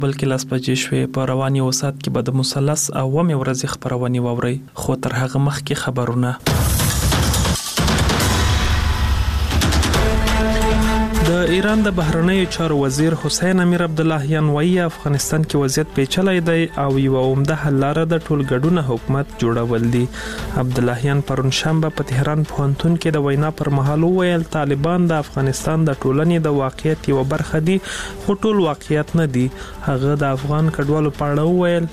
بلکې 10 بجې شوې. په رواني وسات کې به د مثلث اومې ورځې خبرونه واوري، خو تر هغه مخکې خبرونه. د ایران د بهرنیو چارو وزیر حسین امیر عبداللهیان وایي افغانستان کې وضعیت پیچلی دی او یو عمده حل لاره د ټولګډونه حکومت جوړول دي. عبداللهیان پرون شنبه په تهران پوهنتون کې د وینا پر مهال وویل طالبان د افغانستان د ټولنې د واقعیت یو برخه دي، خو ټول واقعیت نه دي. هغه د افغان کډوالو په اړه وویل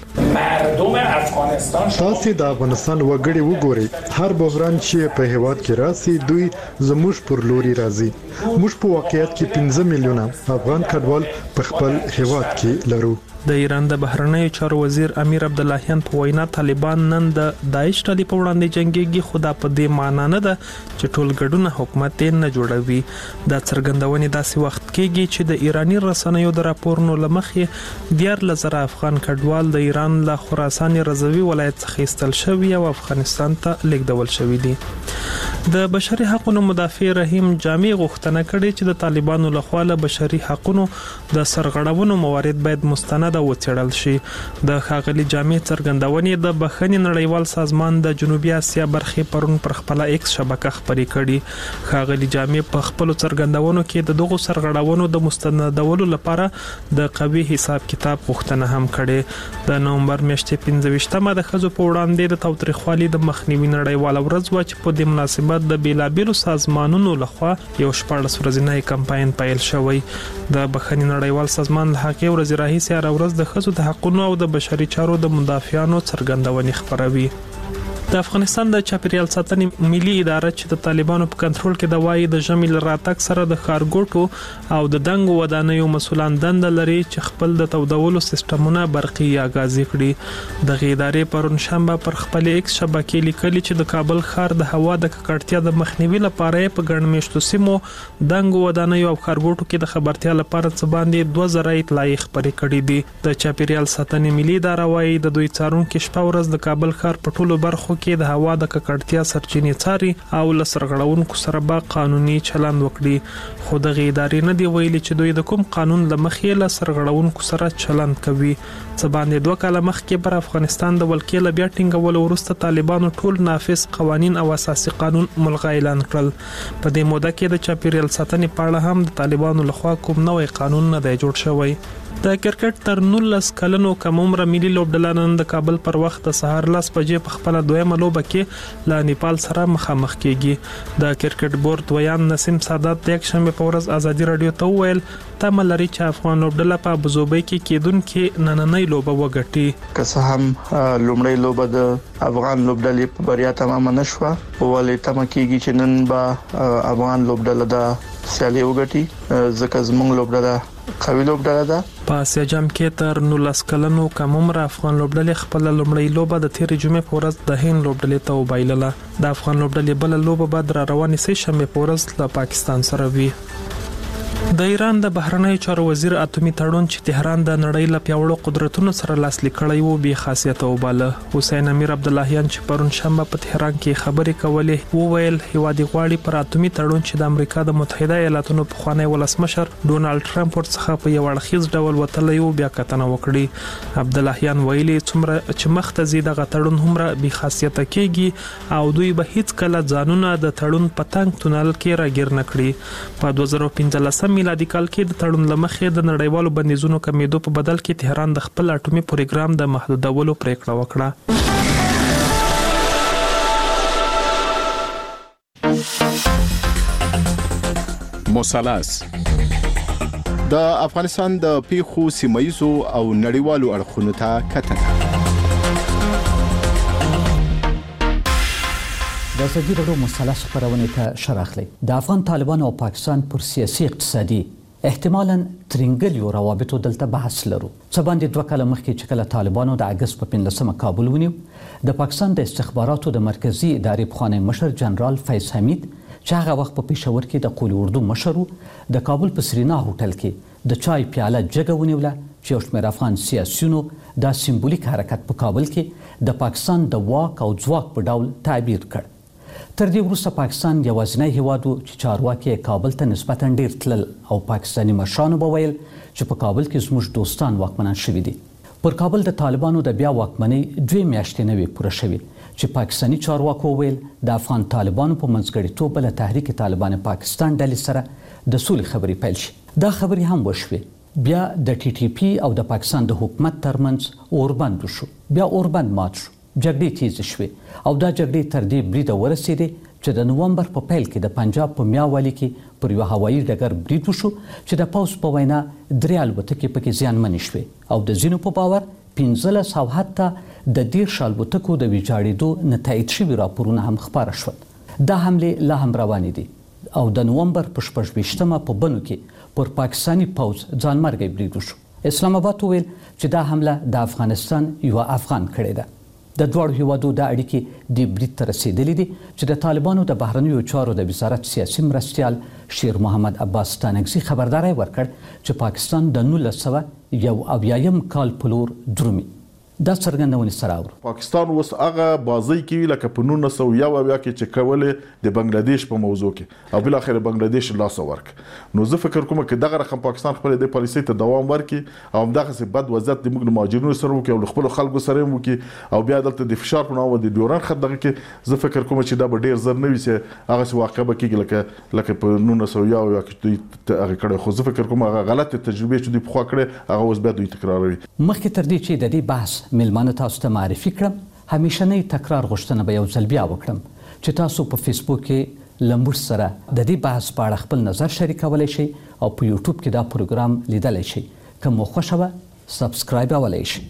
تاسو د افغانستان وګړي وګورئ، هر بحران چې په هیواد کې راسي دوی زموږ پر لوري راځي. موږ په واقعیت کې 15 میلیونه افغان کډوال په خپل هیواد کې لرو. د ایران د بهرنیو چارو وزیر امیر عبداللهیان په وینا طالبان نن د داعش ډلې په وړاندې جنگيږي، خو دا په دې معنی نه ده چې ټولګډونه حکومت نه جوړوي. دا څرګندونې داسې وخت کېږي چې د ایرانی رسنیو د راپورونو لمخې 14,000 افغان کډوال د ایران له خراسان رضوي ولایت څخه ایستل شوي او افغانستان ته لیږدول شوي دي. د بشري حقوقو مدافع رحیم جامع غوښتنه کړې چې د طالبانو لخوا له بشري حقوقو د سرغړونو موارد باید مستند او وڅېړل شي. د ښاغلي جامع څرګندونې د بخښنې نړیوال سازمان د جنوبي اسیا برخې پرون پر خپل ایکس شبکه خبرې کړي. ښاغلي جامع په خپل څرګندونو کې د دغو سرغړونو د مستندولو لپاره د قوي حساب کتاب غوښتنه هم کړې. د نومبر میاشتې 25مه د ښځو په وړاندې د تاوتریخوالي د مخنیوي نړیواله ورځ و چې په دې مناسبت د بیلابیلو سازمانونو لخوا یو 14 ورځنی کمپاین پیل شوی. د بخښنې نړیوال سازمان له هغې ورځې راهیسې هر ورځ د ښځو د حقوقو او د بشري چارو د مدافعانو څرګندونې خپروي. د افغانستان د چاپیریال ساتنې ملي اداره چې د طالبانو په کنټرول کې د وایي د ژمي له راتګ سره د ښارګوټو او د دنګو ودانیو مسولان دنده لري چې خپل د تودولو سیستمونه برقي یا غازي کړي. د ادارې پرون شنبه پر خپل ایکس شبکې لیکلي چې د کابل ښار د هوا د ککړتیا د مخنیوي لپاره په ګڼ میاشتو سیمو دنګو ودانیو او ښارګوټو کې د خبرتیا لپاره څه باندې 2000 اطلاعات خپرې کړې دي. د چاپیریال ساتنې ملي اداره وایي د دوی څارونکو شپه ورځ د کابل ښار په ټولو برخو کې د هوا د ککړتیا سرچینې څاري او له سرغړونکو سره به قانوني چلند وکړي. خو دغه ادارې نه دی ویلي چې دوی د کوم قانون له مخې له سرغړونکو سره چلند کوي. څه باندې 2 کاله مخکې پر افغانستان د ولکې له بیا ټینګولو وروسته طالبانو ټول نافذ قوانین او اساسي قانون ملغا اعلان کړل. په دې موده کې د چاپیریال ساتنې په اړه هم د طالبانو لخوا کوم نوې قانون نه دی جوړ شوی. د کرکټ تر 19 کلنو کم عمر ملي لوبډله نن د کابل پر وخت د سهار 10 بجې په خپل دویمه لوبه کې له نیپال سره مخامخ کیږي. د کرکټ بورډ ویان نسیم سادات د یک شنبه په ورځ ازادي رادیو ته وویل تمه لري چې افغان لوبډله په ابوظبي کې کېدونکې نننۍ لوبه وګټي. که څه هم لومړی لوبه د افغان لوبډلې په بریا تمام نشوه، ولې تمه کیږي چې نن به افغان لوبډله د سیالي وګټي، ځکه زموږ لوبډله قوي لوبډله ده. په اسیا جام کې تر 19 کلنو کم عمر افغان لوبډلې خپل لومړی لوبه د تیر جمعې په ورځ د هند لوبډلې ته وبایلله. د افغان لوبډلې بل لوبه بعد را روانې سه شنبه په ورځ له پاکستان سره وي. د ایران د بهرنیو چارو وزیر اتمی تړون چې تهران د نړۍ له پیاوړو قدرتونو سره لاسلیک کړی وو بې خاصیته وباله. حسین امیر عبداللهیان چې پرون شنبه په تهران کې خبرې کولې وویل هیواد غواړي پر اتمی تړون چې د امریکا د متحده ایالاتونو پخوانی ولسمشر ډونالد ټرمپ ورڅخه په یو اړخیز ډول وتلی وو بیا کتنه وکړي. عبداللهیان ویلي څومره چې مخته زی دغه تړون همره بې خاصیته کېږي او دوی به هیڅ کله ځانونه د تړون په تنګ تونل کې راګیر نه کړي. په 2015 میلادي کال کې د تړون لمخې د نړیوالو بندیزونو کمیدو په بدل کې تهران د خپل اټومي پروګرام د محدودولو پریکړه وکړه. مثلث د افغانستان د پیښو سیمایي او نړیوالو اړخونو ته کتنه. د ازادي راډیو مثلث خپرونې ته شراخلی. د افغان طالبانو او پاکستان پر سیاسي اقتصادي احتمالاً ترنګلیو روابطو دلته بحث لرو. څه باندې 2 کاله مخکې چې کله طالبانو د اګست په 15مه کابل ونیو، د پاکستان د استخباراتو د مرکزی ادارې پخوانی مشر جنرال فیض حمید چې هغه وخت په پېښور کې د قول اردو مشر د کابل په سرینا هوټل کې د چای پیاله جګه ونیوله چې یو شمېر افغان سیاسیونو دا سمبولیک حرکت په کابل کې د پاکستان د واک او ځواک په ډول تعبیر کړ. تر دې وروسته پاکستان یوازینی هیواد و چې چارواکي کابل ته نسبتا ډیر تلل او پاکستاني مشرانو به ویل چې په کابل کې زموږ دوستان واکمنان شوي دي. پر کابل د طالبانو د بیا واکمنۍ 2 میاشتې نه وي پوره شوي چې پاکستاني چارواکو ویل د افغان طالبانو په منځګړیتوب له تحریک طالبان پاکستان ډلې سره د سولې خبرې پیل شي. دا خبرې هم وشوې، بیا د ټي ټي پی او د پاکستان د حکومت ترمنځ اوربند شو، بیا اوربند مات شو، جګړې تیز شوې او دا جګړې تر دې بریده ورسېدې چې د نومبر په پیل کې د پنجاب په میاوالي کې پر یو هوایي ډګر برید وشو چې د پوځ په وینا 3 الوتکې پکې زیانمنې شوې او د ځینو په باور 15 او حتی د 10 الوتکو د ویجاړېدو نتایج شوي راپورونه هم خپاره شول. دا حملې لا هم روانې دي او د نومبر په 28مه په بنو کې پر پاکستاني پوځ ځانمرګي برید وشو. اسلام آباد ویل چې دا حمله د افغانستان یو افغان کړې ده. د دوه هیوادو د اړیکې د برید ته رسیدلې دي چې د طالبانو د بهرنیو چارو د وزارت سیاسي مرستیال شیر محمد عباس تانکزي خبرداري ورکړ چې پاکستان د 1991 کال په لور درومي. دا څرګندونه سره اور پاکستان اوس هغه بازی کوي لکه په 1901 کې چې کولې د بنگلاديش په موضوع کې او بل اخر بنگلاديش لاس ورک. نو زه فکر کوم چې دغه رقم پاکستان خپل د پالیسۍ ته دوام ورکړي او دغه څه بد وضعیت د موږ مهاجرینو سره وکړي او خپل خلکو سره وکړي او بیا دلته د فشار په نوم د ډیورن خط دغه کې زه فکر کوم چې دا به ډیر زر نه وي چې هغه څه واقع به کېږي لکه په 1901 کې هغه کړه. خو زه فکر کوم هغه غلطه تجربه چې دوی په خوا کړې هغه اوس بیا دوی تکراروي. مخکې تر دې چې د دې بحث ملمانه تاسو ته معرفي کړم، همیشنی تکرار غوښتنه به یو ځل بیا وکړم چې تاسو په فیسبوک کې لمبوش سره د دې بحث په اړه خپل نظر شریکولی شئ او په یوټیوب کې دا پروګرام لیدلی شئ. که مو خوښه وه سبسکرایب اولی شئ.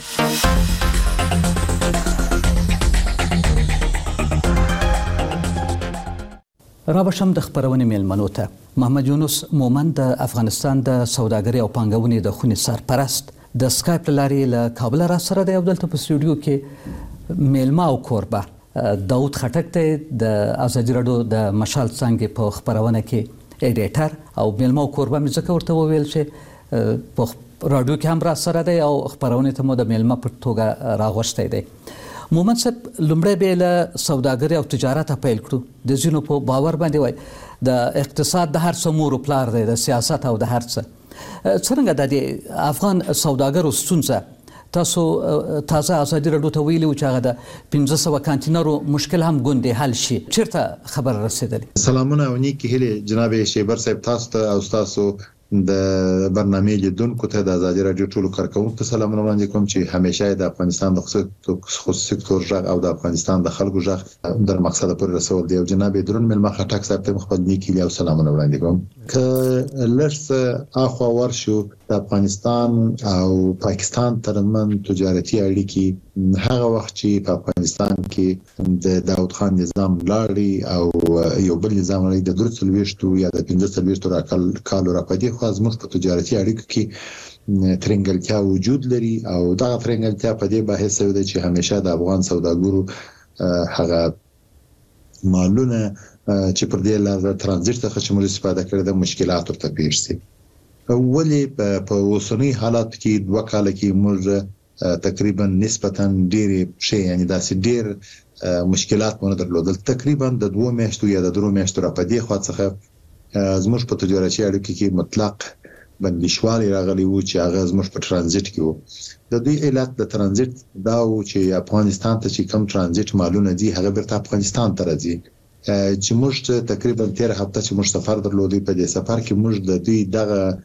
رابشم د خبرونې میلمنو ته محمد یونس مومن د افغانستان د سوداګرۍ او پانګونې د خونې سرپرست د سکایپ لاري له کابل را سره د یو دلته په سټوډیو کې میلمه او کوربه داود خټک ته د ازادي راډیو د مشال څنګه په خبرونه کې ایډیټر او میلمه او کوربه مې ځکه ورته وویل چې په راډیو کې هم را سره دی او خبرونه ته مو د میلمه په توګه راغوښتی دی. مومن صاحب لومړی به له سوداګرۍ او تجارت پیل کړو. د ځینو په باور باندې وای د اقتصاد د هر څه مور او پلار دی، د سیاست او د هر څه. څنګه د افغان سوداګرو ستونزه تاسو تازه ازادي راډیو ته ویلي چې هغه د 1500 کانتینرو مشکل هم ګوندې حل شي، چیرته خبر رسیدلی؟ سلامونه او نیکی هیله جناب شیبر صاحب تاسو ته او تاسو د برنامه لیدونکو ته د ازادي راډیو ټولو کارکونکو ته سلامونه وړاندې کوم چې همیشه د افغانستان د خصوصي سکتور ژغ او د افغانستان د خلکو ژغ در مقصد پورې رسول دی. او جناب درون ملما خټک صاحب ته خپل نیکی او سلامونه وړاندې کوم. که لږ اخوا ورشو د افغانستان او پاکستان ترمن تجارتي اړیکې هغه وخت چې په افغانستان کې د داود خان نظام لاړی او یو بل نظام لري د 23 یا د 15 کالو را پدې خو زموږ په تجارتي اړیکو کې ترنګلتیا وجود لري او دا ترنګلتیا په دې بحث دی چې همیشه د افغان سوداګرو هغه مالونه چې پر دې لار ترانزیت څخه چې موږ استفاده کړو د مشکلات ورته پیښ شي. ولی په اوسنی حالات کې 2 کال کې موږ تقریبا نسبتا ډېر شي یعنی داسې ډېر مشکلات مونږ درلودل. تقریبا د 2 میاشتو یا د 3 میاشتو را پدې خوا څخه زموږ په تجارتي اړیکو کې مطلق بندیشوالي راغلی وو چې هغه زموږ په ترانزیت کې وو. د دې علت د ترانزیت دا و چې افغانستان ته چې کوم ترانزیت مالونه دي هغه بیرته افغانستان ته راځي. چې موږ تقریبا 13 هفته چې موږ سفر درلودی په دې سفر کې موږ د دې دغه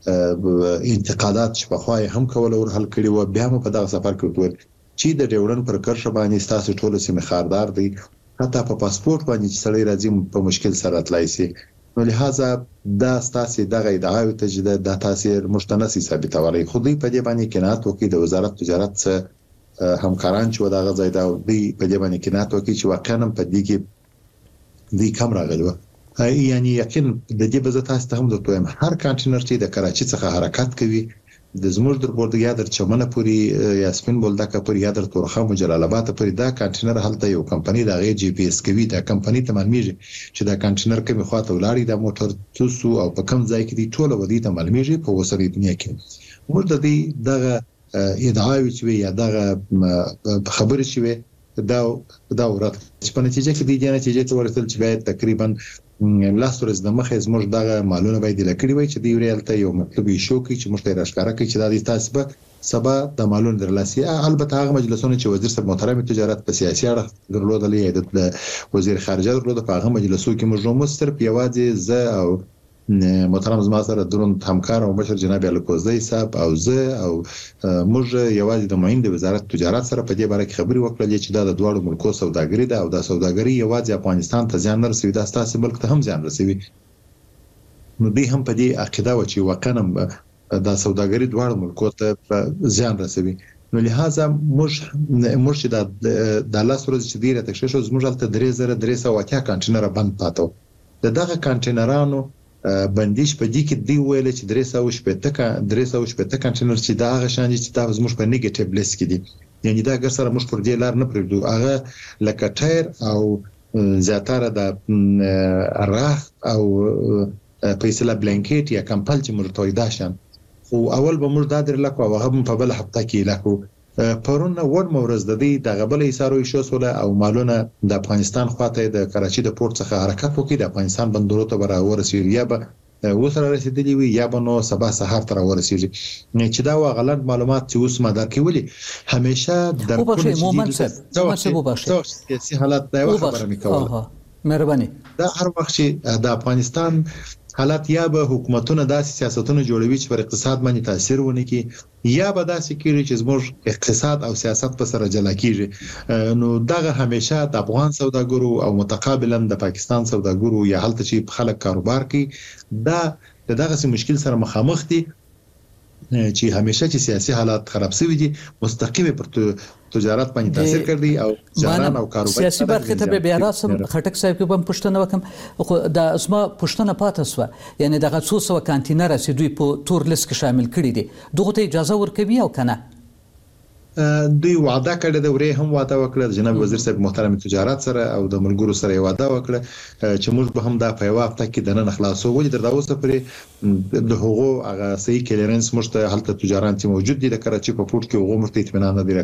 انتقادات چې په خوای هم کول او حل کړي و بیا په دغه سفر کې وتول چې د ډیورن پر کرښه باندې تاسو ټول سیمه خاردار دي حتی په پاسپورت باندې چې سړی راځي په مشکل سره تلای شي. نو لہذا دا تاسو دغه ادعاوی ته د تاثیر مشتنسی ثابتولای خو دوی په دې باندې کنات وکي د وزارت تجارت څخه همکاران چې دغه ځای دا دوی په دې باندې کنات وکي چې واقعا په دې کې دوی کم راغلو. یعنی یقین د دې بزه تاسو ته هم د تویم هر کانټینر چې د کراچي څخه حرکت کوي د زموږ در بورډ یا در چمنه پوری یا سپین بولدکه پوری یا در تورخم او جلال آباد پوری دا کانټینر هلته یو کمپنی د غي جی پی اس کوي دا کمپنی ته معلومیږي چې دا کانټینر کومه خواته ولاړی د موټر توسو او په کم ځای کې دی ټوله ودی ته معلومیږي په وسري دنیا کې ورته دی دغه ادعاوی چې یا دغه خبرې چې دا ورته په نتیجه کې د نتیجې ته ورسېدل چې باید تقریبا لاس ورځ د مخه زموږ دغه مالونه باید لکړي وي چې دی ریالته یو مطلب شو کې چې مشته راښکاره کوي چې دا د تاسو سبا د مالونو درلاسي البته هغه مجلسونه چې وزیر صاحب محترم تجارت په سیاسي اړه درلودلې د وزیر خارجه درلود په هغه مجلسو کې موږ مستر پیوازي زه او محترم زما سره درون همکار او مشر جناب الکوزی صاحب او زه او موږ یوازې د معین د وزارت تجارت سره په دې باره کې خبري وکړلې چې دا د دوه ملکو سوداګري ده او دا سوداګري یوازې افغانستان ته ځان نه رسوي دا ستاسو ملک ته هم ځان رسوي نو دوی هم په دې عقیده و چې وقنه دا سوداګري دوه ملکو ته ځان رسوي نو لہذا موږ چې د لاس ورځ چې ډیره تکشش زموږ ته 3380 کانټینر بند پاتو دغه کانټینرانو بندیش په دې کې دی ویل چې 360 کانټینر چې دا غشان چې دا زموږ په نیگیټیو لیست کې دي یعنی دا ګر سره موږ پر دې لار نه پریږدو هغه لکه ټایر او زیاتره د راخ او پیسلا بلانکیټ یا کمپل چې موږ تویدا شان خو اول به موږ دا درلکو او هغه په بل هفته کې لکو پرون ور مورز د دې د غبل ایثارو شو سول او مالونه د افغانستان خواته د کراچي د پورت څخه حرکت وکړي د افغانستان بندرونو ته برابر رسیدي یا به وسره رسیدلی وي یا به نو سبا سحر تر ورسیږي چې دا غلط معلومات چې اوس ما درکولي همیشه د سیاسي حالات دا خبره میکوله مهرباني دا هر وخت چې د افغانستان حالات یا به حکومتونه داسې سیاستونه جوړوي چې پر اقتصاد باندې تاثیر ونه کوي یا به داسې کیږي چې زموږ اقتصاد او سیاست په سره جلا کیږي نو دغه همیشه د افغان سوداګرو او متقابلا د پاکستان سوداګرو یا حالت چې خلک کاروبار کوي دا دغه مشکل سره مخامخ دي چې همیشه چې سیاسي حالات خراب شوي دي مستقیم پر تجارت باندې تاثیر کوي او جاران او کاروبار سیاسي برخه ته به راسم خټک صاحب کې هم پښتنه وکم خو د اسما پښتنه پاتې سو یعنی دغه 300 کانټینر چې دوی په تور لیست کې شامل کړي دي دغه ته اجازه ورکوي او کنه دوی وعده کړې د ورې هم وعده وکړه جناب وزیر صاحب محترم تجارت سره او د ملګرو سره وعده وکړه چې موږ به هم دا په وخت کې د نن خلاصو ولې در اوسه پرې د هغو هغه صحیح کلیرنس مشته حالت تجارت موجود دي د کراچي په پورت کې هغه مرته اطمینان نه دی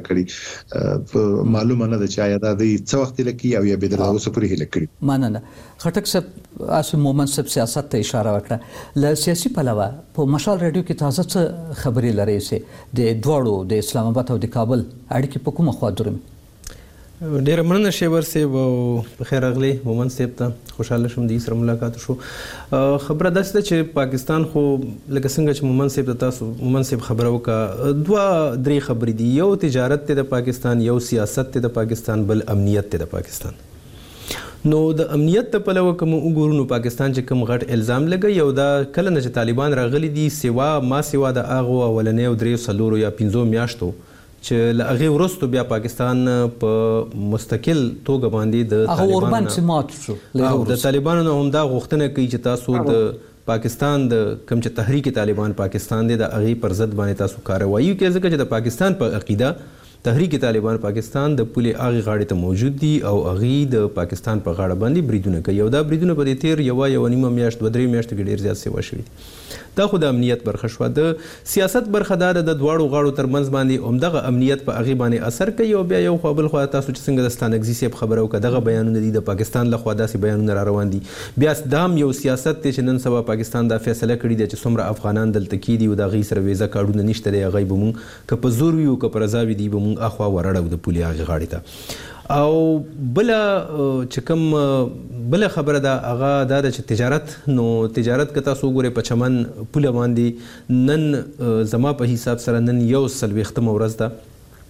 راکړي معلومه نه ده چې آیا دا د څه وخت لکې او یا به در اوسه پرې هله کړی مننه خټک صاحب اسو مومن صاحب سیاست ته اشاره وکړه ل سیاسي پلوه په مشال رادیو کې تازه څه خبري لري سي د دوړو د اسلام آباد او د کابل اړیکې په کومه خوا درومي ډېر مننه شیبر صاحب او بخیر اغلی مومن صاحب ته خوشاله شوم د سره ملاقات شو خبره ده چې پاکستان خو لکه څنګه چې مومن صاحب تاسو مومن صاحب خبره وکړه دوه درې خبرې دي یو تجارت ته د پاکستان یو سیاست ته د پاکستان بل امنیت ته د پاکستان نو د امنیت ته پلوه کوم وګورو نو پاکستان چې کوم غټ الزام لګي یو دا کله نه چې طالبان راغلي دي سوا د اغه اولنې او درې سلورو یا 15 میاشتو چې لغه ورستو بیا پاکستان په مستقل توګه باندې د هغه اوربان سمات شو د طالبانو هم دا غوښتنه کوي چې تاسو د پاکستان د کوم چې تحریک طالبان پاکستان د اغه پر ضد باندې تاسو کاروایی کوي ځکه چې د پاکستان په عقیده تحریک طالبان پاکستان د پولې اغه غاړې ته موجود دي او اغه د پاکستان په غاړه باندې بریدونه کوي او دا بریدونه په دې تیر یو نیمه میاشت 2-3 میاشتې کې ډیر زیات سیوا شوي دا خو د امنیت برخه شو د سیاست برخه د دواړو غاړو ترمنځ باندې عمدغه امنیت په اغه باندې اثر کوي او بیا یو خپل خو تاسو چې څنګه د ستانګزي سیب خبرو کداغه بیانونه دي د پاکستان له خوا داسې بیانونه را روان دي بیا دام یو سیاست ته چې نن سبا پاکستان دا فیصله کړی دی چې څومره افغانان دلته کې دي او د غي سره ویزه کارډونه نشته دی غي بمون ک په زور یو ک پر ازاوی دی بمون اخوا ورړو د پولي اغه غاړي ته او بل چې کوم بل خبره ده هغه دا چې تجارت کته سو ګوره په چمن پوله باندې نن زما په حساب سره نن یو سلويختم ورځ ده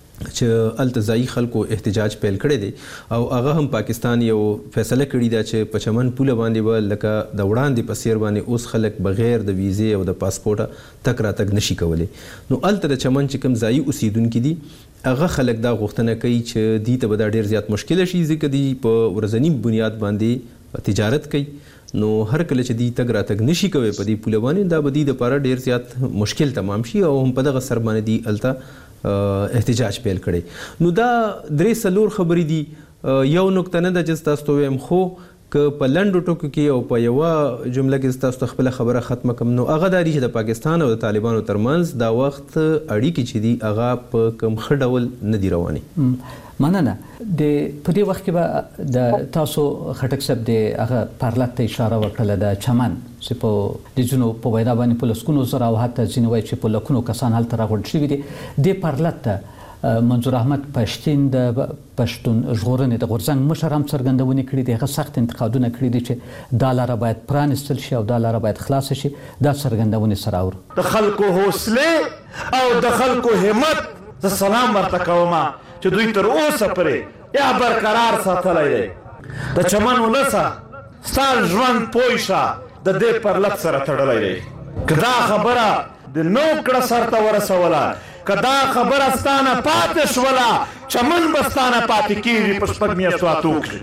چې التزائی خلکو احتجاج پیل کړی دی او هغه هم پاکستان یو فیصله کړی دا چې په چمن پوله باندې به لکه د وړاندې په سیر باندې اوس خلک بغیر د ویزې او د پاسپورټه تک راتګ نشي کولی نو الته د چمن چې کوم ځای اوسیدونکو دي هغه خلک دا غوښتنه کوي چې دی ته به دا ډیر زیات مشکل شي ځکه دی په ورځنی بنیاد باندې تجارت کوي نو هر کله چې دی تک راتګ نشي کوي په دې پوله باندې دا به دی د لپاره ډیر زیات مشکل تمام شي او هم په دغه سر باندې دی الته احتجاج پیل کړي نو دا درې سلور خبرې دي یو نقطه نه د چې تاسو ویم خو که په لنډو ټکو کې او په یوه جمله کې تاسو ته خپله خبره ختمه کړم نو هغه دا دي چې د پاکستان او د طالبانو ترمنځ دا وخت اړیکې چې دي هغه په کوم ښه ډول نه دي روانې. مننه. په دې وخت کې به د تاسو خټک صاحب د هغه پرلط ته اشاره وکړله د چمن چې په د ځینو په وینا باندې په لسګونو زره او حتی ځینې وایي چې په لکونو کسان هلته راغونډ شوي دي. دې پرلط ته منظور احمد پښتين د پښتون ژغورنې د غورځنګ مشر هم څرګندونې کړې دي. هغه سخت انتقادونه کړي دي چې دا لاره باید پرانستل شي او دا لاره باید خلاص شي. دا څرګندونې سره اورو د خلکو حوصله او د خلکو همت زه سلام ورته کوم چې دوی تر اوسه پورې یا برقرار ساتلی دی. د چمن ولسه ستا ژوند پوه شه د دې پرلط سره تړلی دی. که دا خبره د نو کړه سرته ورسوله، که دا خبره ستانه پاتې شوله، چمن به ستانه پاتې کېږي په 6 میاشتو اتو کښې.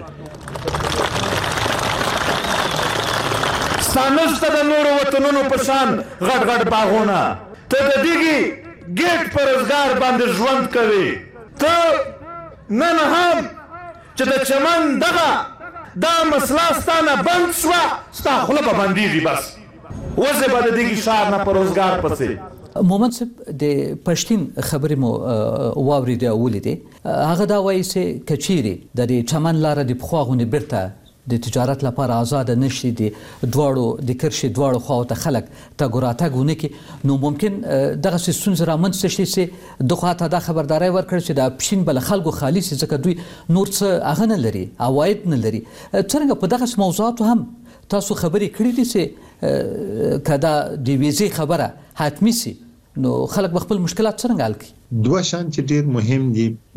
ستا نشته د نورو وطنونو په شان غټ غټ باغونه. ته د دغې ګیټ په روزګار باندې ژوند کوي. ته نن هم چې د چمن دا مسله ستانه بند شوه ستا خوله به بندېږي. بس وزې به د دغې ښار نه په روزګار پسې. مومند صاحب د پښتين خبرې مو واورېدې او ولیدې. هغه دا وایي چې که چیرې د دې چمن لاره د پخوا غوندې بیرته د تجارت لپاره آزاده نشي، د دواړو د کرښې دواړو خواو ته خلک تګ راتګ ونه کړي، نو ممکن دغسې ستونزې رامنځته شي چې دغه ته دا خبرداری ورکړي چې د پښین به له خلکو خالي شي ځکه دوی نور څه هغه نه لري، عواید نه لري. څرنګه په دغسې موضوعاتو هم تاسو خبرې کړې دي چې که دا د ویزې خبره حتمي سي نو خلک به خپل مشکلات څرنګه حل کړي؟ دوه شان چې ډېر مهم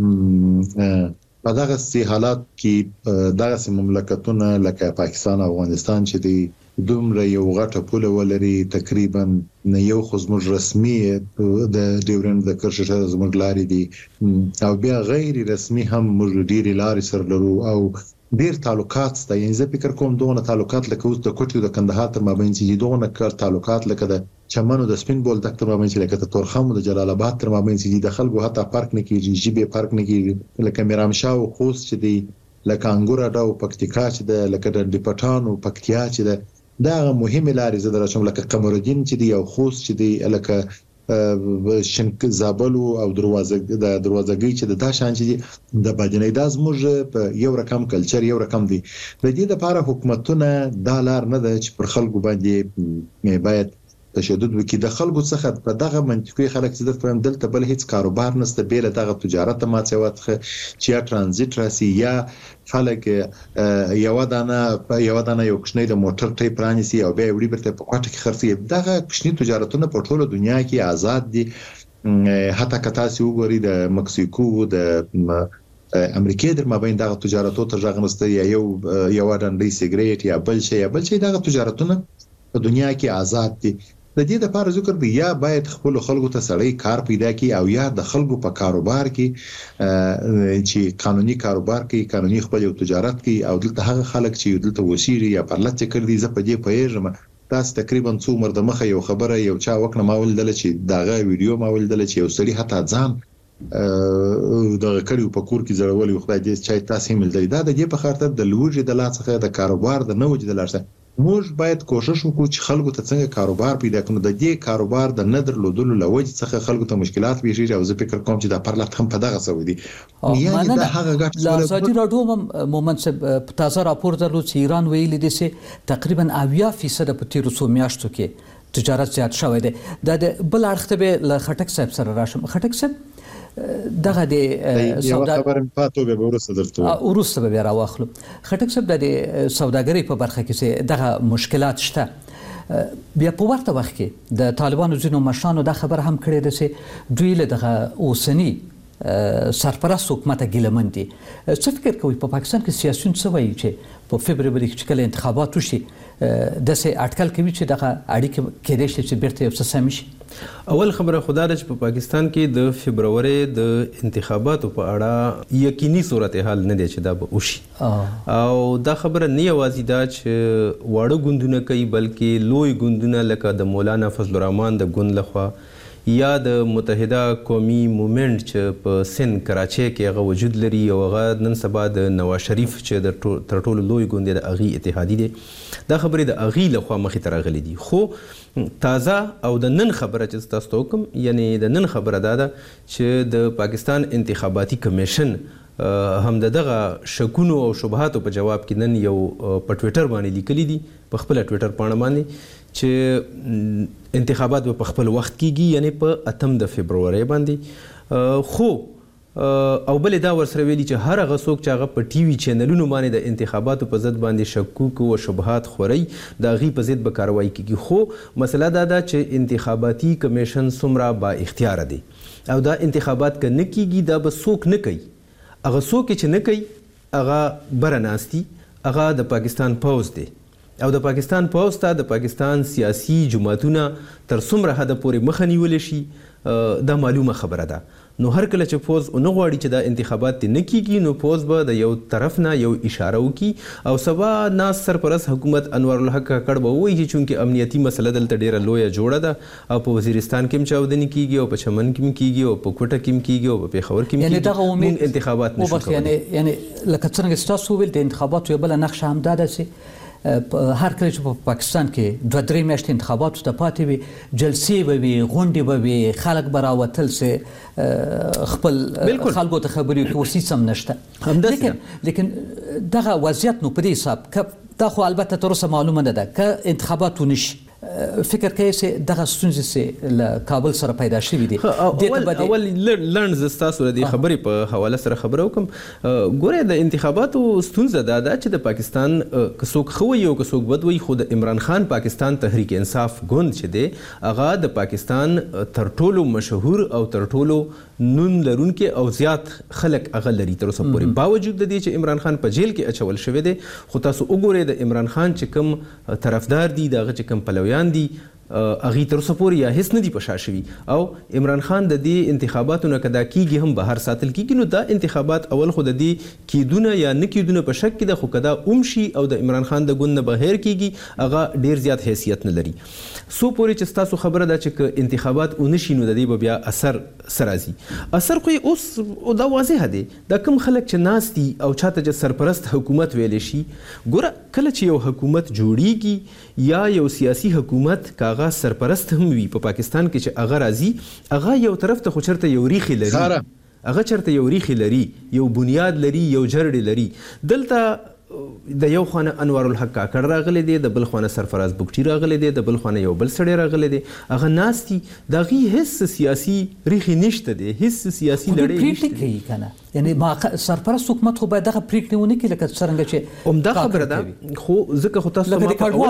دي په دغه حالات کې دغه مملکتونه لکه پاکستان او افغانستان چې دی دومره یو غټه پوله ولري، تقریبا نه یو خو زموږ رسمي د ډیورند د کرښې زموږ لارې دي او بیا غیر رسمي هم موږ ډېرې لارې سره لرو او ډېر تعلقات شته. یعنې زه فکر کوم دغه تعلقات لکه اوس د کوټې او د کندهار تر مابین چې دغه تعلقات لکه د چمن او د سپین بولدک تر مابین چې لکه د تورخم او د جلال آباد تر مابین چې د خلکو حتی فرق نه کېږي، ژبې فرق نه کېږي، لکه میرامشاه او خوست چې دی، لکه انګور اډه او پکتیکا چې ده، لکه د پټان او پکتیا چې ده. دا مهمه لارې زه درشم لکه قمرالدین چې دی او خوست چې دی، لکه شنک زابل او دروازګي چې د دا شان چې د باجنې د زموږ په یو رقم کلچر یو رقم دی. د دې لپاره حکومتونه دا لار نه ده چې پر خلکو باندې باید تشدد وکړي. د خلکو څخه په دغه منطقي خلک چې د دلته بل هیڅ کاروبار نشته بیل دغه تجارت ماڅوت چې یا ترانزیت راسي یا خلک یو دانه یو کښنی د موټر ټای پرانیسي او بیا وړي برته په کوټه کې خرڅي. دغه کښنی تجارتونه په ټوله دنیا کې آزاد دي. حتی که تاسو وګورئ د مکسیکو د امریکا در مابین دغه تجارتو ته ځغنسته یا یو ډنډي سیګریټ یا بل شي دغه تجارتونه په دنیا کې آزاد دي. د دې لپاره ذکر دی یا باید خپل خلکو ته سړی کار پیدا کړي او یا د خلکو په کاروبار کې چې قانوني کاروبار کې قانوني خپل یو تجارت کې او دلته هغه خلک چې دلته وسیری یا پرلط کړي زه په دې پیژم تاسو تقریبا څو مرده مخه یو خبره یو چا وکړه ما ولدل چې داغه ویډیو ما ولدل چې یو سړی حتی ځان دغه کړي په کور کې زړولې خدای دې چې تاسو هم دلته دا د دې په خاطر د لوجي د لاڅخه د کاروبار د نوج د لارسه موږ باید کوشش وکړو چې خلکو ته څنګه کاروبار پیدا کړو. د دې کاروبار د نه درلودلو لوجې څخه خلکو ته مشکلات پیښیږي او زه فکر کوم چې دا پرلط هم په دغه سوي دي. یعنی دا هغه ګټه لاساتي راډیو مومند صاحب تازه راپور درلود چې ایران ویلي دي چې تقریبا 80% په تیرو څو میاشتو کې تجارت زیات شوی دی. دا د بل اړخ ته به له خټک صاحب سره راشم. خټک صاحب دغه د سودا خبره پاتو به ورسره درته ورسره به راوخلو. خټک صاحب د سوداګرۍ په برخه کې دغه مشکلات شته. بیا په ورته وخت کې د طالبانو ځینو مشرانو دا خبر هم کړې ده چې دوی له دغه اوسنی سرپرست حکومت ګیلمن دي. څه فکر کوي په پاکستان کې سیاسيون څه وایي چې په فبروري کې کله انتخابات وشي داسې اټکل کوي چې دغه اړیکې کېدای شي چې بیرته یو څه سم شي؟ اول خبره خدا ده چې په پاکستان کې د فبروري د انتخاباتو په اړه یقیني صورتحال نه دی چې دا به وشي او دا خبره نه یوازې دا چې واړه ګوندونه کوي بلکې لوی ګوندونه لکه د مولانا فضل الرحمن د ګوند لخوا یا د متحده قومي موومنټ چې په سند کراچۍ کې هغه وجود لري او هغه نن سبا د نواز شریف چې د تر ټولو لوی ګوند د اغي اتحادی دی دا خبرې د اغي لخوا مخې ته راغلي دي. خو تازه او د نن خبره چې تاسو ته کوم یعنی د نن خبره دا ده چې د پاکستان انتخاباتي کمیشن هم دغه شکونو او شبهاتو په جواب کې نن یو په ټویټر باندې لیکلي دي په خپل ټویټر پاڼه باندې چې انتخابات په خپل وخت کېږي یعنی په 8 د فبرवरी باندې. خو او بل دا ورسره ویلي چې هر هغه څوک چې هغه په ټي وي چینلونو باندې د انتخاباتو په ضد باندې شکوک او شبهات خوري د هغې په ضد به کاروایی کېږي. خو مسله دا ده چې انتخاباتي کمیشن څومره با اختیاره دی او دا انتخابات که نه کېږي دا به څوک نه کوي. هغه څوک چې نه کوي هغه بره ناستي هغه د پاکستان پوځ دی او د پاکستان پوځ ته د پاکستان سیاسي جماعتونه تر څومره حده پورې مخه نیولی شي دا معلومه خبره ده. نو هر کله چې پوځ ونه غواړي چې دا انتخابات نه کیږي نو پوځ به د یو طرف نه یو اشاره وکړي او سبا ناس سرپرست حکومت انوار الحق کاکړ به وایي چې چونکې امنیتي مسله دلته ډیره لویه جوړه ده او په وزیرستان کې هم چاودنې کیږي او په چمن کې هم کیږي او په کوټه کې هم کیږي او په پېښور کې هم یعنی دغه امید انتخابات نشو کولی. یعنی لکه څنګه ستاسو ویل د انتخاباتو یو بله نقشه هم دا ده چې هر کله چې په پاکستان کې 2-3 میاشتې انتخاباتو ته پاتې وي جلسې به وي غونډې به وي خلک به راوتل سي خپل خلکو ته خبرې وکړي اوس هېڅ هم نشته. لیکن دغه وضعیت نو په دې حساب دا خو البته تر اوسه معلومه نه ده که انتخابات ونشي فکر کوي چې دغه ستونزې چې له کابل سره پیدا شوي دي اول لنډ زه ستاسو د دې خبرې په حواله سره خبره وکړم. ګورئ د انتخاباتو ستونزه دا ده چې د پاکستان که څوک ښه وایي او که څوک بد وایي خو د عمران خان پاکستان تحریک انصاف ګوند چې دی هغه د پاکستان تر ټولو مشهور او تر ټولو نون لرونکي او زیات خلک هغه لري تر اوسه پورې باوجود د دې چې عمران خان په جیل کې اچول شوی دی. خو تاسو وګورئ د عمران خان چې کوم طرفدار دي د هغه چې کوم پلویان دي هغې تر اوسه پورې یا هیڅ نه دي په شا شوي او عمران خان د دې انتخاباتو نه که دا کیږي هم بهر ساتل کیږي نو دا انتخابات اول خو د دې کیدونه یا نه کیدونه په شک کې ده خو که دا اوم شي او د عمران خان د ګوند نه بهر کیږي هغه ډیر زیات حیثیت نه لري. سو پورې چې ستاسو خبره ده چې که انتخابات ونشي نو د دې به بیا اثر څه راځي. اثر خو اوس دا واضحه دی دا کوم خلک چې ناست دي او چاته چې سرپرست حکومت ویلی شي ګوره کله چې یو حکومت جوړیږي یا یو سیاسي حکومت که هغه سرپرست هم وي په پاکستان کې چې هغه راځي هغه یو طرف ته خو چېرته یو ریښې لري هغه چېرته یو ریښې لري یو بنیاد لري یو جرړې لري. دلته د یو خانه انوار الحق کاکړ راغلی دی د بل خانه سرفراز بګټي راغلی دی د بل خانه یو بل سړی راغلی دی هغه ناست دي د هغې هېڅ سیاسي ریښې نشته دی هېڅ سیاسي لړۍ پرېکړې کوي که نه یعنی سرپرست حکومت خو باید دغه پرېکړې ونه کړي لکه څرنګه چې همدا خبره ده. خو ځکه خو تاسو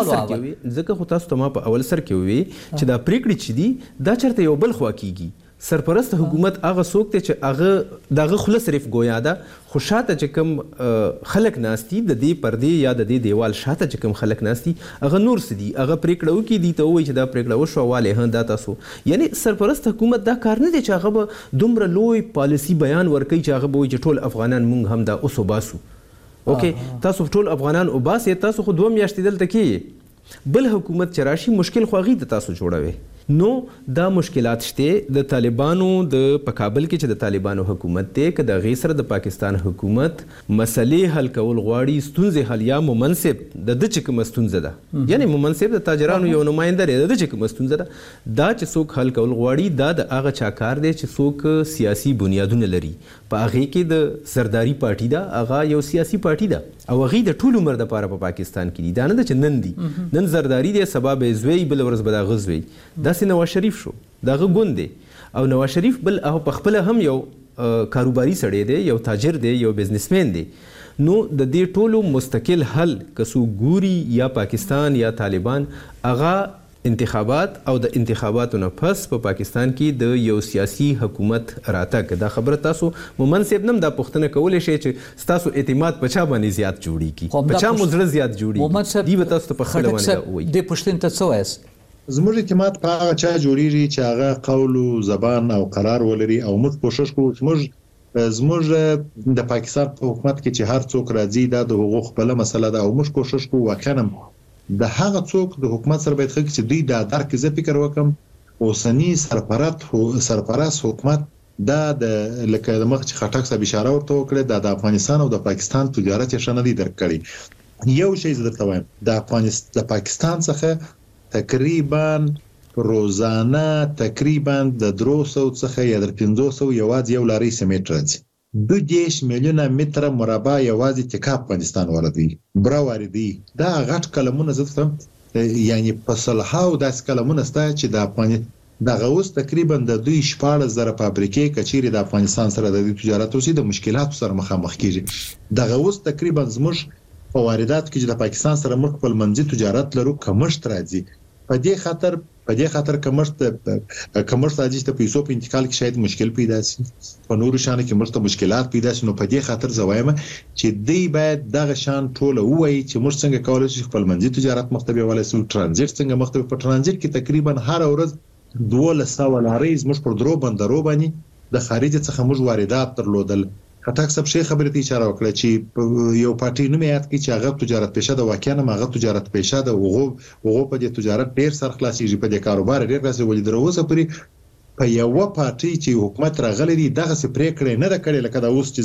ته ما په اول سر کې ووي چې دا پرېکړې چې دي دا چېرته یو بل خوا کیږي. سرپرست حکومت هغه څوک دی چې هغه دغه خوله صرف ګویا ده خو شاته چې کوم خلک ناست دي د دې پردې یا د دې دیوال شاته چې کوم خلک ناست دي هغه نور څه دي هغه پرېکړه وکړي دي ته ووایي چې دا پرېکړه وشوه والې دا تاسو یعنی سرپرست حکومت دا کار نه دی چې هغه به دومره لوی پالیسي بیان ورکوي چې هغه به وایي چې ټول افغانان مونږ هم دا اوس وباسو. اوکې تاسو ټول افغانان وباسئ تاسو خو 2 میاشتې دلته کېږي بل حکومت چې راشي مشکل خو هغې ته تاسو جوړوئ. نو دا مشکلات شته د طالبانو د په کابل کې چې د طالبانو حکومت دی که د هغې سره د پاکستان حکومت مسلې حل کول غواړي ستونزې حل یا ممنصب د ده چې کومه ستونزه ده یعنی ممنصب د تاجرانو یو نماینده دی د ده چې کومه ستونزه ده دا چې څوک حل کول غواړي دا د هغه چا کار دی چې څوک سیاسي بنیادونه لري. په هغې کې د زرداري پارټي ده هغه یو سیاسي پارټي ده او هغې د ټول عمر دپاره په پاکستان کې دي دا نه ده چې نن دي نن زرداري دی سبا به یې زوی بله ورځ به د هغه زوی داسې نواز شریف شو د هغه ګوند دی او نواز شریف بل هغه پخپله هم یو کاروباري سړی دی یو تاجر دی یو بزنسمین دی. نو د دې ټولو مستقل حل که څوک ګوري یا پاکستان یا طالبان هغه انتخابات او د انتخاباتو نه پس په پاکستان کې د یو سیاسي حکومت راتګ دا خبره تاسو منصب نم دا پوښتنه کولی شئ چې ستاسو اعتماد په چا باندې زیات جوړیږي په چا مو زړه زیات جوړیږي دی به تاسو ته په خپله باندې وایي. دې پوښتنې ته څه وایاست؟ زموږ اعتماد په هغه چا جوړیږي چې هغه قول او زبان او قرار ولري او موږ کوشش کوو زموږ د پاکستان په حکومت کې چې هر څوک راځي دا د حقوق خپل مسله ده او موږ کوشش کوو واقعا د هغه څوک د حکومت سره باید خلک چې دوی دا درک زه فکر وکم اوسنی سرپرست حکومت دا د لکه د مخ چې خټک صاحب اشاره ورته وکړه د افغانستان او د پاکستان تجارت یې شنه دي درکړي. یو شی زه درته وایم د پاکستان څخه تقریبا روزانه تقریبا د 300 څخه یا د 500 یوازې یو لاري سیمټ راځي. 2 میلیونه متر مربع یوازې تکا افغانستان واردوي برا واردوي. دا غټ کلمونه زه یعنی په صلحاو داس کلمونه ستا چې د افغانستان د غوس تقریبا د 14,000 فابریکې کچيري د افغانستان سره د تجارت اوسې د مشکلاتو سره مخامخ کیږي. د غوس تقریبا زموږ په واردات کې د پاکستان سره موږ خپل منځي تجارت لرو کمښت راځي. په دې خاطر کمښت راځي چې پیسو په انتقال کې شاید مشکل پیدا شي، په نورو شانو کې موږ ته مشکلات پیدا شي. نو په دې خاطر زوایم چې دی باید دغه شان ټوله وایي چې موږ څنګه کولای شو خپل منځي تجارت مختبي ولای شو، ترانزیت څنګه مختبي. په ترانزیت کې تقریبا هر ورځ 1200 لارې زموږ پر درو بندرو باندې د خارج څخه موږ واردات درلودل. خټک صاحب شي خبرې ته اشاره وکړه چې یو پارټي نوم یاد کی چې هغه تجارت پېشه د واقعا هغه تجارت پېشه د وغو په دې تجارت ډیر سرخلاصيږي، په دې کاروبار ډیر راځي. ولې دروازه پرې په یو پارټي چې حکومت راغلی دی دغه سپری کړي نه د کړي لکه دا اوس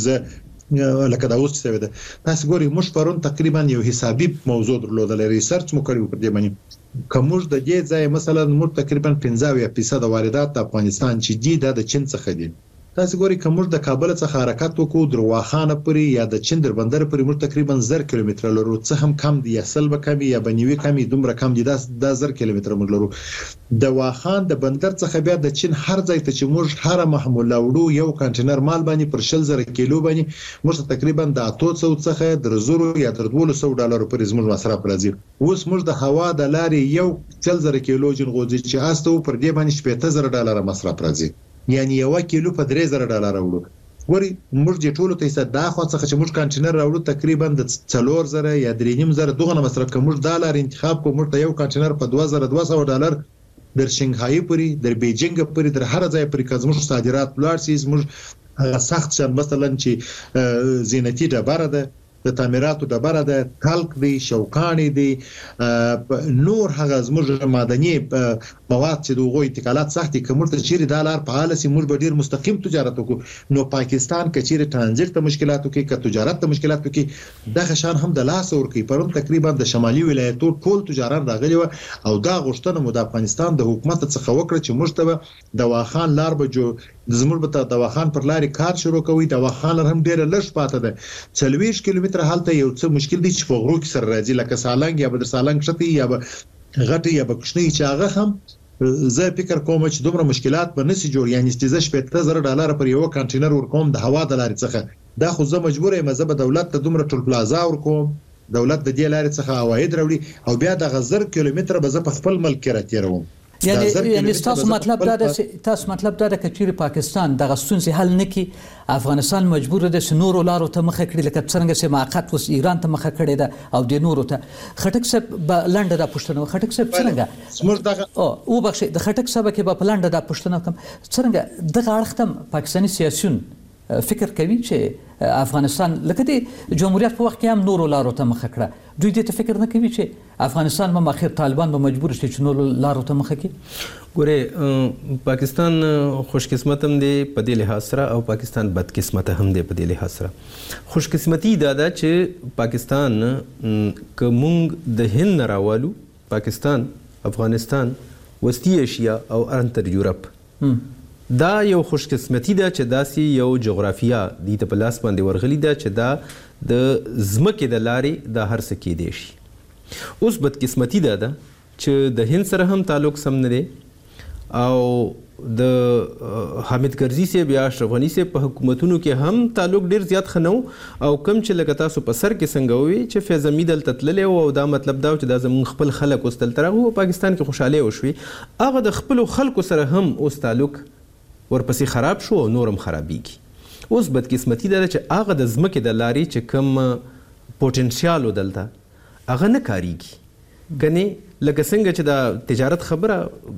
چې څه وده. تاسو ګورئ موږ پرون تقریبا یو حسابي موضوع درلودل، ریسرچ مو کړی پر دې باندې کومج د دې ځای مثلا موږ تقریبا 15% واردات د افغانستان چې دی د چین څخه دي. تاسو ګورئ کومج د کابل څخه حرکت وکړو درواخانه پورې یا د چین در بندر پورې موږ تقریبا 1000 کیلومتر لرو، څه هم کم دی یا سل به کمی یا بنوي کمی دومره کم دي. دا 1000 کیلومتر موږ لرو. د واخان د بندر څخه بیا د چین هر ځای ته چې موږ هر محموله وړو یو کنټینر مال باندې پر 10000 کیلو باندې موږ تقریبا د 800 څخه د 1000 یا تر 1200 ډالر پورې زموږ مصرف راځي. اوس موږ د هوا د لارې یو 10000 کیلو جنغوزي چې استه پر دې باندې 17000 ډالر مصرف راځي، یعنی 1 کیلو په 3000 ډالر وړو. ګوري موږ د ټولو ته دا خو څه چې موږ کانټینر راوړو تقریبا د 4000 یا 3500 دغه مصرف کوم. موږ ډالر انتخاب کوم ته یو کانټینر په 2200 ډالر در شنغهای پورې در بیجینګ پورې در هر ځای پورې کوم صادرات بلار سي. موږ سخت شان مثلا چې زینتی ډبره ده، د تعمیراتو ډبره ده، کلک دی، شوکانی دی، نور هغه زموږ معدني مواد چې دغه انتقالات سختي کومر ته چیرې دالر په حاله سي موږ به ډیر مستقیم تجارت وکړو. نو پاکستان کچيره ترانزیت ته مشکلاتو کې ک تجارت ته مشکلاتو کې دغه شان هم د لاس ور کوي. پرون تقریبا د شمالي ولایتو ټول تجارت راغلي و او دا غوښتنه مو د افغانستان د حکومت څخه وکړه چې موږ ته د واخان لار به جو زموږ به د واخان پر لارې کار شروع کوي. د واخان هم ډیر لږ پاته ده، 40 کیلومتر حالته یو څه مشکل دي چې په غرو کې سره راځي لکه سالنګ یا بدر سالنګ شتي یا غټي یا بکشنی چې هغه هم زه فکر کوم چې دومره مشکلات به نسی جوړ. یعنی استیزه 17000 ډالر پر یو کانټینر ورکوم د هوا د لارې څخه، دا خو زه مجبور یم زه به دولت ته دومره ټول پلازا ورکوم، دولت د دې لارې څخه عواید راوړي او بیا د 1000 کیلومتر به زه په خپل ملک کې راتیروم. یعنی تاسو مطلب دا ده چې چیرې پاکستان د غستون سي حل نکي افغانستان مجبور ده چې نورو لارو ته مخه کړي لکه څنګه چې موقت وس ایران ته مخه کړي ده او د نورو ته. خټک صاحب لنډه دا پښتنه خټک صاحب څنګه زموږ دغه او بخښه د خټک صاحب کې په لنډه دا پښتنه کوم څنګه دغه اړختم پاکستاني سیاسيون فکر کوي چې افغانستان لکه د جمهوریت په وخت کې هم نورو لارو ته مخه کړه، دوی دې ته فکر نه کوي چې افغانستان به اخر طالبان به مجبور شي چې نورو لارو ته مخه کړي؟ ګوره پاکستان خوش قسمت هم دی په دې لحاظ سره او پاکستان بد قسمت هم دی په دې لحاظ سره. خوش قسمتي دا ده چې پاکستان که مونږ د هند نه راوالو، پاکستان، افغانستان، وسطی ایشیا او انتر یورپ دا یو خوش قسمتي ده چې داسې یو جغرافیا دی ته په لاس باندې ورغلی ده چې دا د ځمکې د لارې دا هر څه کېدی شي. اوس بدقسمتي دا ده چې د هند سره هم تعلق سم نه دی او د حامد کرزي صاحب یا اشرف غني صاحب په حکومتونو کې هم تعلق ډیر زیات ښه نه و او کم چې لکه تاسو په سر کې څنګه وي چې فیض حمید دلته تللی او دا مطلب دا چې دا زموږ خپل خلک اوس دلته راغلي او پاکستان کې خوشحالي وشوي، هغه د خپلو خلکو سره هم اوس تعلق ورپسې خراب شو او نورم خرابېږي. اوس بدقسمتي ده چې هغه د ځمکې د لارې چې کوم پوټنشیال و دلته هغه نه کاریږي. ګنې لکه څنګه چې د تجارت خبره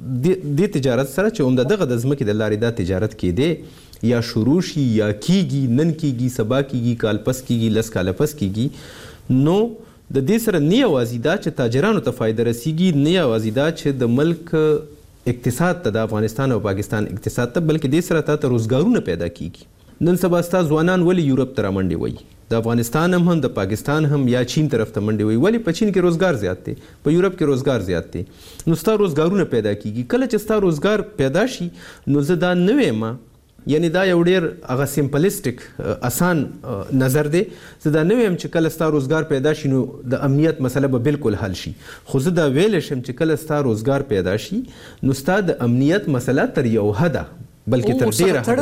د تجارت سره چې عمده دغه د ځمکې د لارې دا تجارت کېدی یا شروع شي یا کیږي، نن کیږي، سبا کیږي، کال پس کیږي، لس کاله پس کیږي، نو د دې سره نه یوازې دا چې تاجرانو ته فایده رسیږي، نه یوازې دا چې د ملک اقتصاد ته د افغانستان او پاکستان اقتصاد ته بلکې دې سره ته روزګارونه پیدا کیږي. نن سبا ستا ځوانان ولې یورپ ته رامنډې وایي، د افغانستان هم د پاکستان هم یا چین طرف ته منډې وایي. ولې په چین کې روزګار زیات دی، په یورپ کې روزګار زیات دی، نو ستا روزګارونه پیدا کیږي. کله چې ستا روزګار پیدا شي نو زه دا نه وایم، یعنی دا یو ډیر هغه سمپلیسټک آسان نظر دی، زه دا نه وایم چې کله ستا روزګار پیدا شي نو د امنیت مسله به بالکل حل شي، خو زه دا ویلی شم چې کله ستا روزګار پیدا شي نو ستا د امنیت مسله تر یو حده بلکې تر ډیره